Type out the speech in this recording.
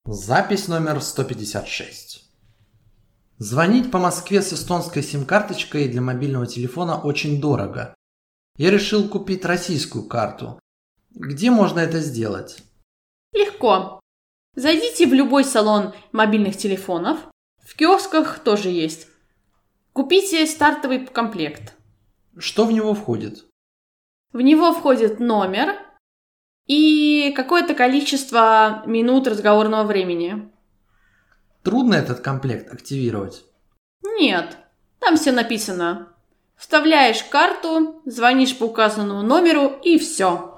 Запись номер 156. Звонить по Москве с эстонской сим-карточкой для мобильного телефона очень дорого. Я решил купить российскую карту. Где можно это сделать? Легко. Зайдите в любой салон мобильных телефонов. В киосках тоже есть. Купите стартовый комплект. Что в него входит? В него входит номер и какое-то количество минут разговорного времени. Трудно этот комплект активировать? Нет, там все написано. Вставляешь карту, звонишь по указанному номеру и все.